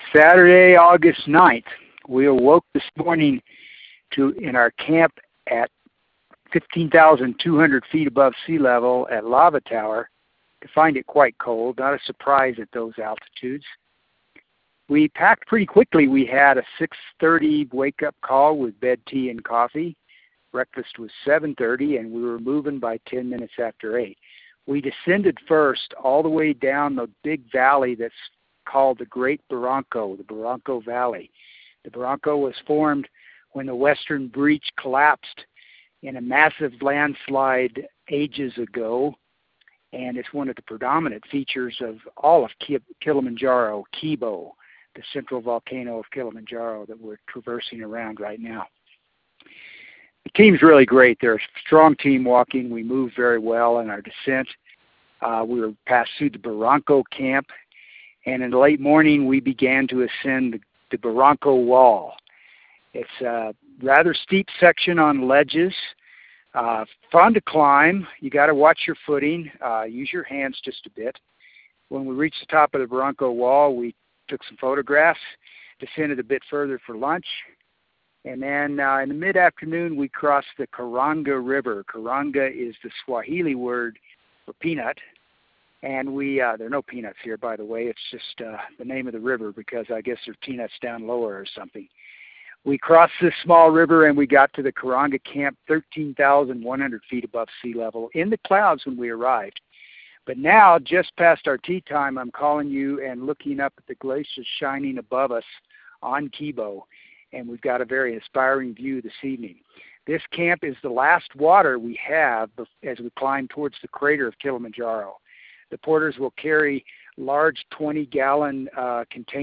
Saturday, August 9th. We awoke this morning in our camp at 15,200 feet above sea level at Lava Tower to find it quite cold. Not a surprise at those altitudes. We packed pretty quickly. We had a 6:30 wake-up call with bed tea and coffee. Breakfast was 7:30, and we were moving by 10 minutes after 8. We descended first all the way down the big valley that's called the Great Barranco, the Barranco Valley. The Barranco was formed when the western breach collapsed in a massive landslide ages ago, and it's one of the predominant features of all of Kilimanjaro, Kibo, the central volcano of Kilimanjaro that we're traversing around right now. The team's really great. They're a strong team walking. We moved very well in our descent. We were passed through the Barranco camp, and in the late morning we began to ascend the Barranco wall. It's a rather steep section on ledges. Fun to climb. You got to watch your footing. Use your hands just a bit. When we reached the top of the Barranco wall, we took some photographs, descended a bit further for lunch, and then in the mid-afternoon we crossed the Karanga River. Karanga is the Swahili word for peanut, and there are no peanuts here, by the way. It's just the name of the river because I guess there's peanuts down lower or something. We crossed this small river and we got to the Karanga camp 13,100 feet above sea level, in the clouds when we arrived. But now, just past our tea time, I'm calling you and looking up at the glaciers shining above us on Kibo, and we've got a very inspiring view this evening. This camp is the last water we have as we climb towards the crater of Kilimanjaro. The porters will carry large 20-gallon containers